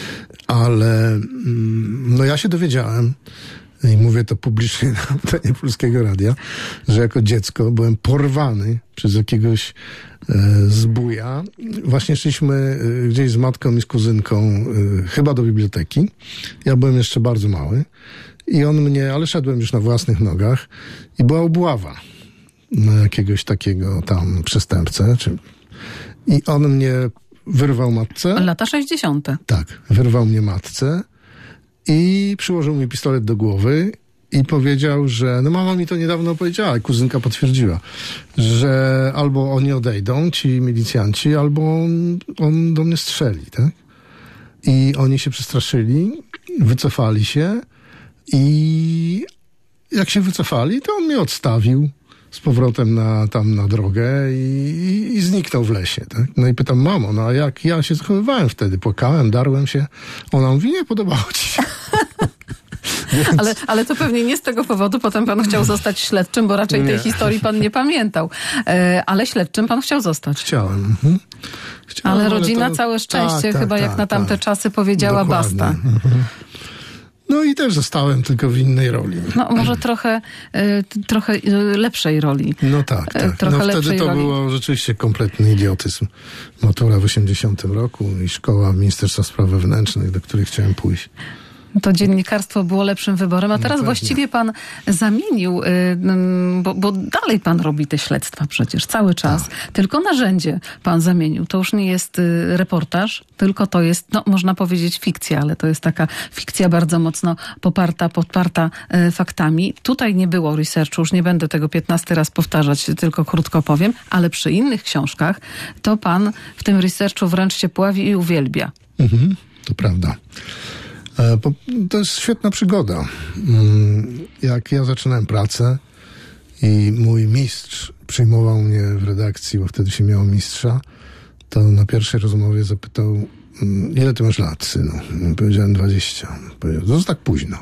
Ale ja się dowiedziałem, i mówię to publicznie na antenie Polskiego Radia, że jako dziecko byłem porwany przez jakiegoś zbója. Właśnie szliśmy gdzieś z matką i z kuzynką chyba do biblioteki. Ja byłem jeszcze bardzo mały i on mnie, ale szedłem już na własnych nogach i była obława na jakiegoś takiego tam przestępcę. I on mnie wyrwał matce. Lata 60. Tak, wyrwał mnie matce i przyłożył mi pistolet do głowy i powiedział, że mama mi to niedawno powiedziała i kuzynka potwierdziła, że albo oni odejdą, ci milicjanci, albo on do mnie strzeli, tak? I oni się przestraszyli, wycofali się i jak się wycofali, to on mnie odstawił z powrotem na drogę i zniknął w lesie, tak? No i pytam, mamo, a jak ja się zachowywałem wtedy? Płakałem, darłem się. Ona mówi, nie podobało ci się. Więc... Ale to pewnie nie z tego powodu. Potem pan chciał zostać śledczym, bo raczej tej historii pan nie pamiętał. Ale śledczym pan chciał zostać. Chciałem, ale rodzina całe szczęście chyba jak na tamte czasy powiedziała dokładnie. Basta. No i też zostałem, tylko w innej roli. Może trochę lepszej roli. No tak. Wtedy to było rzeczywiście kompletny idiotyzm. Matura w 80 roku i szkoła Ministerstwa Spraw Wewnętrznych, do której chciałem pójść. To dziennikarstwo było lepszym wyborem, a teraz właściwie pan zamienił, bo dalej pan robi te śledztwa przecież cały czas, tylko narzędzie pan zamienił. To już nie jest reportaż, tylko to jest, można powiedzieć fikcja, ale to jest taka fikcja bardzo mocno podparta faktami. Tutaj nie było researchu, już nie będę tego 15 raz powtarzać, tylko krótko powiem, ale przy innych książkach to pan w tym researchu wręcz się pławi i uwielbia. To prawda. To jest świetna przygoda. Jak ja zaczynałem pracę i mój mistrz przyjmował mnie w redakcji, bo wtedy się miało mistrza, to na pierwszej rozmowie zapytał, ile ty masz lat, synu? Powiedziałem 20. Powiedział, to jest tak późno.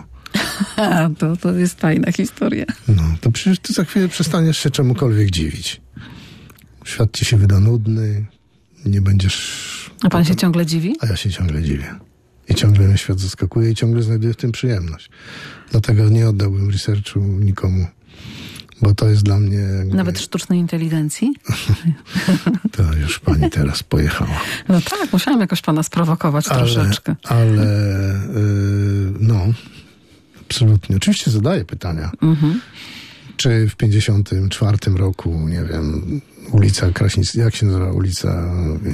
To jest fajna historia. To przecież ty za chwilę przestaniesz się czemukolwiek dziwić. Świat ci się wyda nudny, nie będziesz... A pan się ciągle dziwi? A ja się ciągle dziwię. I ciągle mnie świat zaskakuje i ciągle znajduję w tym przyjemność. Dlatego nie oddałbym researchu nikomu, bo to jest dla mnie... Nawet sztucznej inteligencji? To już pani teraz pojechała. Tak, musiałam jakoś pana sprowokować troszeczkę. Absolutnie. Oczywiście zadaję pytania. Czy w 54 roku, nie wiem, ulica Kraśnicka, jak się nazywa ulica...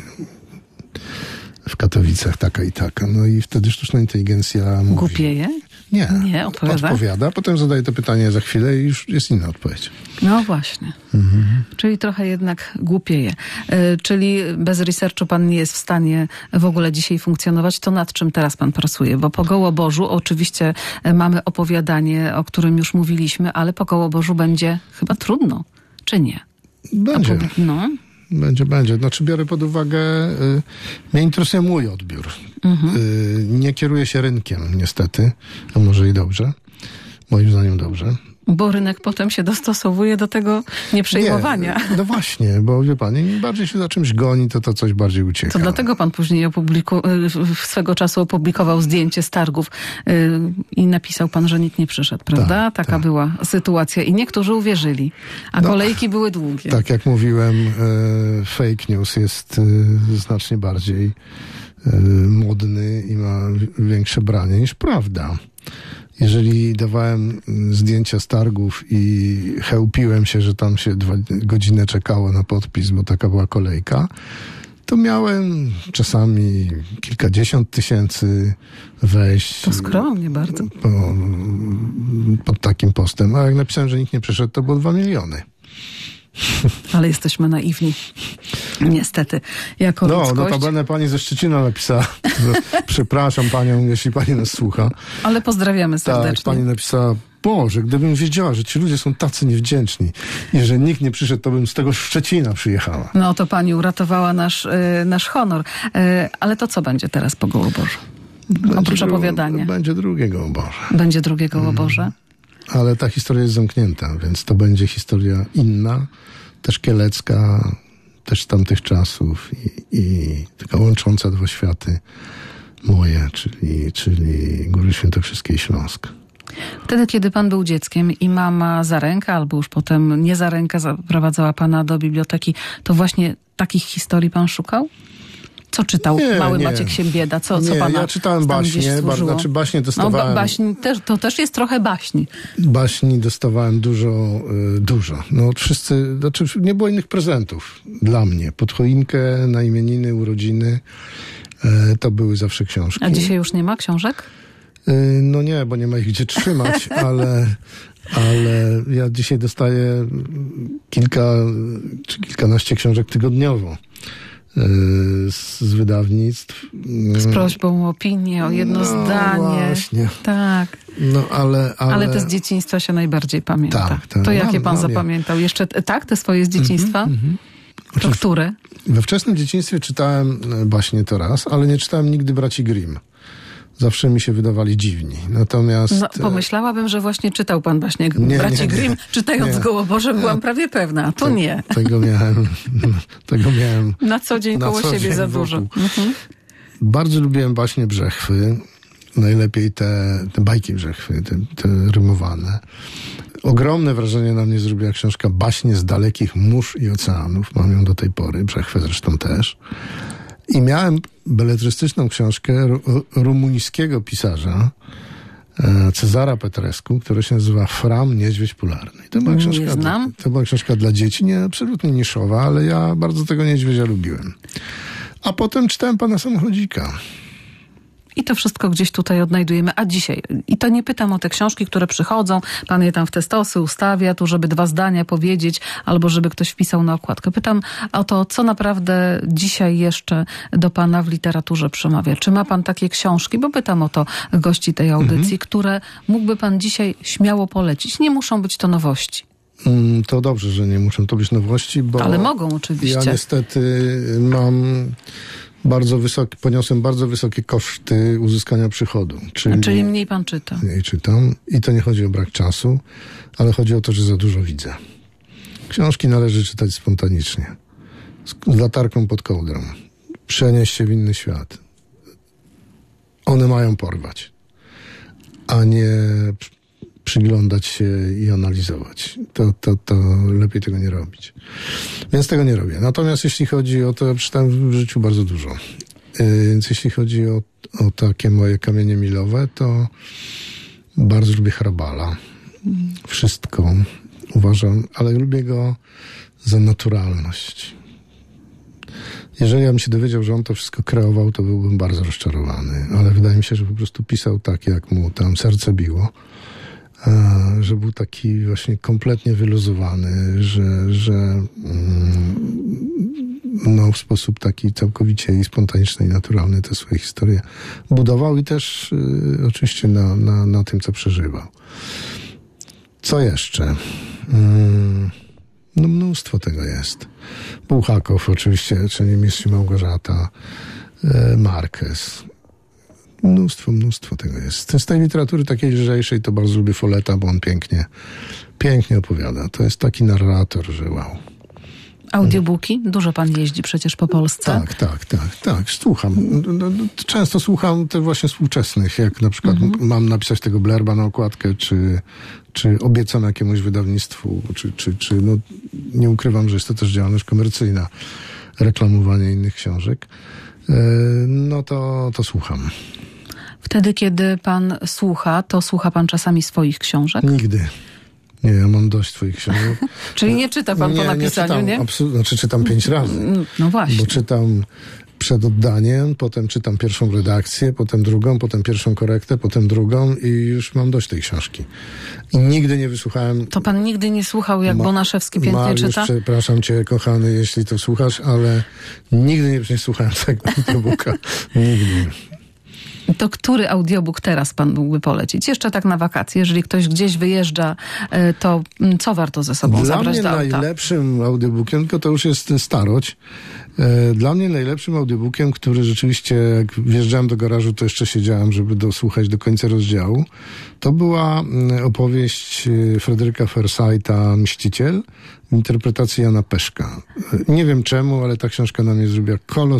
w Katowicach taka i taka. I wtedy sztuczna inteligencja mówi... Głupieje? Nie, odpowiada. Potem zadaje to pytanie za chwilę i już jest inna odpowiedź. No właśnie. Czyli trochę jednak głupieje. Czyli bez researchu pan nie jest w stanie w ogóle dzisiaj funkcjonować. To nad czym teraz pan pracuje? Bo po Gołoborzu oczywiście mamy opowiadanie, o którym już mówiliśmy, ale po Gołoborzu będzie chyba trudno. Czy nie? Będzie. Będzie. Biorę pod uwagę, mnie interesuje mój odbiór. Nie kieruję się rynkiem, niestety, a może i dobrze. Moim zdaniem dobrze. Bo rynek potem się dostosowuje do tego nieprzejmowania. No właśnie, bo wie pan, im bardziej się za czymś goni, to coś bardziej ucieka. To dlatego pan później swego czasu opublikował zdjęcie z targów i napisał pan, że nikt nie przyszedł, prawda? Taka była sytuacja i niektórzy uwierzyli, a kolejki były długie. Tak jak mówiłem, fake news jest znacznie bardziej modny i ma większe branie niż prawda. Jeżeli dawałem zdjęcia z targów i chełpiłem się, że tam się 2 godziny czekało na podpis, bo taka była kolejka, to miałem czasami kilkadziesiąt tysięcy wejść. To skromnie bardzo. Pod takim postem. A jak napisałem, że nikt nie przyszedł, to było 2 miliony. Ale jesteśmy naiwni. Niestety, jako ludzkość. Notabene pani ze Szczecina napisała, przepraszam panią, jeśli pani nas słucha. Ale pozdrawiamy serdecznie. Tak, pani napisała, Boże, gdybym wiedziała, że ci ludzie są tacy niewdzięczni i że nikt nie przyszedł, to bym z tego Szczecina przyjechała. No to pani uratowała nasz honor. Ale to co będzie teraz po Gołoborzu? Oprócz opowiadania. Będzie drugiego oborza. Będzie drugiego oborza? Ale ta historia jest zamknięta, więc to będzie historia inna, też kielecka, też z tamtych czasów i taka łącząca dwa światy moje, czyli Góry Świętokrzyskie i Śląsk. Wtedy, kiedy pan był dzieckiem i mama za rękę, albo już potem nie za rękę zaprowadzała pana do biblioteki, to właśnie takich historii pan szukał? Co czytał mały Maciek Siembieda? Co pana ja czytałem baśnie, baśnie dostawałem... To też jest trochę baśni. Baśni dostawałem dużo. No wszyscy, nie było innych prezentów dla mnie. Pod choinkę, na imieniny, urodziny, to były zawsze książki. A dzisiaj już nie ma książek? No nie, bo nie ma ich gdzie trzymać, ale ja dzisiaj dostaję kilka czy kilkanaście książek tygodniowo z wydawnictw. Z prośbą o opinię, o jedno zdanie. Właśnie. Tak. No, ale te z dzieciństwa się najbardziej pamięta. Tak. To jakie pan zapamiętał? Jeszcze te swoje z dzieciństwa? To które? We wczesnym dzieciństwie czytałem baśnie to raz, ale nie czytałem nigdy braci Grimm. Zawsze mi się wydawali dziwni. Natomiast... pomyślałabym, że właśnie czytał pan właśnie braci Grimm. Czytając Gołoborze byłam prawie pewna. To nie. Tego miałem na co dzień koło siebie za dużo. Bardzo lubiłem baśnie Brzechwy. Najlepiej te bajki Brzechwy, te rymowane. Ogromne wrażenie na mnie zrobiła książka Baśnie z dalekich mórz i oceanów. Mam ją do tej pory, Brzechwę zresztą też. I miałem beletrystyczną książkę rumuńskiego pisarza Cezara Petrescu, która się nazywa Fram, Niedźwiedź Polarny. To była książka dla dzieci, nie absolutnie niszowa, ale ja bardzo tego niedźwiedzia lubiłem. A potem czytałem Pana Samochodzika. I to wszystko gdzieś tutaj odnajdujemy. A dzisiaj, i to nie pytam o te książki, które przychodzą, pan je tam w te stosy ustawia, tu żeby 2 zdania powiedzieć, albo żeby ktoś wpisał na okładkę. Pytam o to, co naprawdę dzisiaj jeszcze do pana w literaturze przemawia. Czy ma pan takie książki, bo pytam o to gości tej audycji, które mógłby pan dzisiaj śmiało polecić. Nie muszą być to nowości. To dobrze, że nie muszą to być nowości, bo... Ale mogą oczywiście. Ja niestety poniosłem bardzo wysokie koszty uzyskania przychodu. Czyli mniej pan czyta. Mniej czytam. I to nie chodzi o brak czasu, ale chodzi o to, że za dużo widzę. Książki należy czytać spontanicznie. Z latarką pod kołdrą. Przenieść się w inny świat. One mają porwać. A nie przyglądać się i analizować. To lepiej tego nie robić. Więc tego nie robię. Natomiast jeśli chodzi o to, ja przeczytałem w życiu bardzo dużo. Więc jeśli chodzi o takie moje kamienie milowe, to bardzo lubię Hrabala. Wszystko uważam, ale lubię go za naturalność. Jeżeli ja bym się dowiedział, że on to wszystko kreował, to byłbym bardzo rozczarowany. Ale wydaje mi się, że po prostu pisał tak, jak mu tam serce biło. Że był taki właśnie kompletnie wyluzowany, że w sposób taki całkowicie i spontaniczny i naturalny te swoje historie budował i też oczywiście na tym, co przeżywał. Co jeszcze? Mnóstwo tego jest. Bułhakow oczywiście, czyli Mistrz i Małgorzata, Marquez. Mnóstwo tego jest. Z tej literatury takiej lżejszej to bardzo lubię Folletta, bo on pięknie opowiada. To jest taki narrator, że wow. Audiobooki? Dużo pan jeździ przecież po Polsce. Tak. Słucham. Często słucham tych właśnie współczesnych, jak na przykład mam napisać tego blerba na okładkę, czy obiecam jakiemuś wydawnictwu, czy nie ukrywam, że jest to też działalność komercyjna, reklamowanie innych książek. To słucham. Wtedy, kiedy pan słucha, to słucha pan czasami swoich książek? Nigdy. Nie, ja mam dość swoich książek. Czyli nie czyta pan po napisaniu, nie? Absolutnie. Czytam 5 razy. No właśnie. Bo czytam przed oddaniem, potem czytam pierwszą redakcję, potem drugą, potem pierwszą korektę, potem drugą i już mam dość tej książki. I nigdy nie wysłuchałem... To pan nigdy nie słuchał, jak Bonaszewski pięknie Mariusz, czyta? Przepraszam cię, kochany, jeśli to słuchasz, ale nigdy nie słuchałem tego audiobooka. Nigdy. To który audiobook teraz pan mógłby polecić? Jeszcze tak na wakacje. Jeżeli ktoś gdzieś wyjeżdża, to co warto ze sobą zabrać do auta? Dla mnie najlepszym audiobookiem, tylko to już jest starość, dla mnie najlepszym audiobookiem, który rzeczywiście, jak wjeżdżałem do garażu, to jeszcze siedziałem, żeby dosłuchać do końca rozdziału, to była opowieść Fryderyka Forsytha Mściciel, interpretacja Jana Peszka. Nie wiem czemu, ale ta książka na mnie zrobiła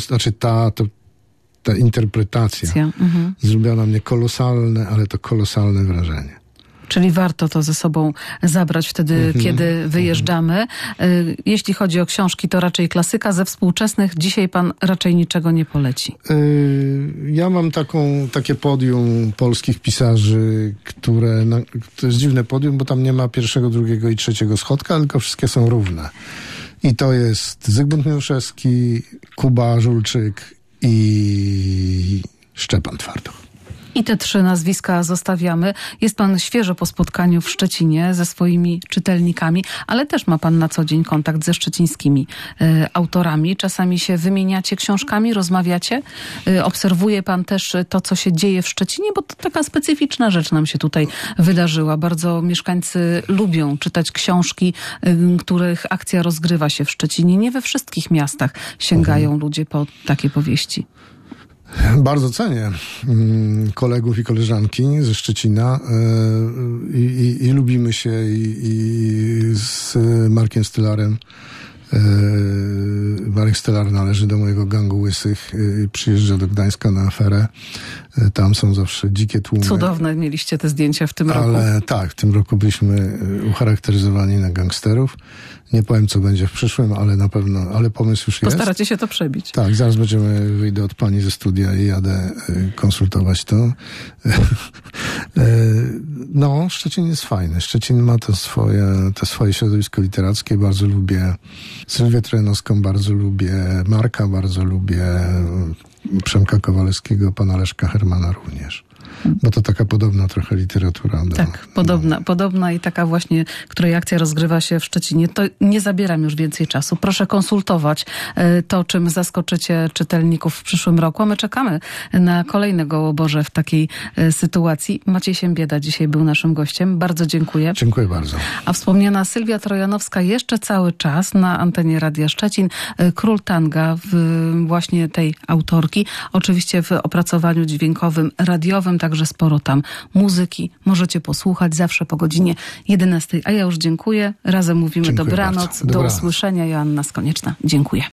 ta interpretacja zrobiła na mnie kolosalne wrażenie. Czyli warto to ze sobą zabrać wtedy, kiedy wyjeżdżamy. Jeśli chodzi o książki, to raczej klasyka. Ze współczesnych dzisiaj pan raczej niczego nie poleci. Ja mam takie podium polskich pisarzy, to jest dziwne podium, bo tam nie ma pierwszego, drugiego i trzeciego schodka, tylko wszystkie są równe. I to jest Zygmunt Miłoszewski, Kuba Żulczyk i Szczepan Twardoch. I te 3 nazwiska zostawiamy. Jest pan świeżo po spotkaniu w Szczecinie ze swoimi czytelnikami, ale też ma pan na co dzień kontakt ze szczecińskimi autorami. Czasami się wymieniacie książkami, rozmawiacie. Obserwuje pan też to, co się dzieje w Szczecinie, bo to taka specyficzna rzecz nam się tutaj wydarzyła. Bardzo mieszkańcy lubią czytać książki, których akcja rozgrywa się w Szczecinie. Nie we wszystkich miastach sięgają ludzie po takie powieści. Bardzo cenię kolegów i koleżanki ze Szczecina i lubimy się i z Markiem Stylarem. Marek Stylar należy do mojego gangu łysych. Przyjeżdża do Gdańska na aferę. Tam są zawsze dzikie tłumy. Cudowne mieliście te zdjęcia w tym roku. Ale tak, w tym roku byliśmy ucharakteryzowani na gangsterów. Nie powiem, co będzie w przyszłym, ale na pewno, ale pomysł już jest. Postaracie się to przebić. Tak, zaraz wyjdę od pani ze studia i jadę konsultować to. No, Szczecin jest fajny. Szczecin ma to swoje środowisko literackie. Bardzo lubię Sylwię Trojanowską, bardzo lubię Marka, bardzo lubię Przemka Kowalewskiego, pana Leszka Hermana również. Bo to taka podobna trochę literatura. Tak, podobna i taka właśnie, której akcja rozgrywa się w Szczecinie. To nie zabieram już więcej czasu. Proszę konsultować to, czym zaskoczycie czytelników w przyszłym roku. A my czekamy na kolejne Gołoborze w takiej sytuacji. Maciej Siembieda dzisiaj był naszym gościem. Bardzo dziękuję. Dziękuję bardzo. A wspomniana Sylwia Trojanowska jeszcze cały czas na antenie Radia Szczecin. Król tanga właśnie tej autorki. Oczywiście w opracowaniu dźwiękowym, radiowym, także sporo tam muzyki. Możecie posłuchać zawsze po godzinie 11. A ja już dziękuję. Razem mówimy dobranoc. Do usłyszenia. Joanna Skonieczna. Dziękuję.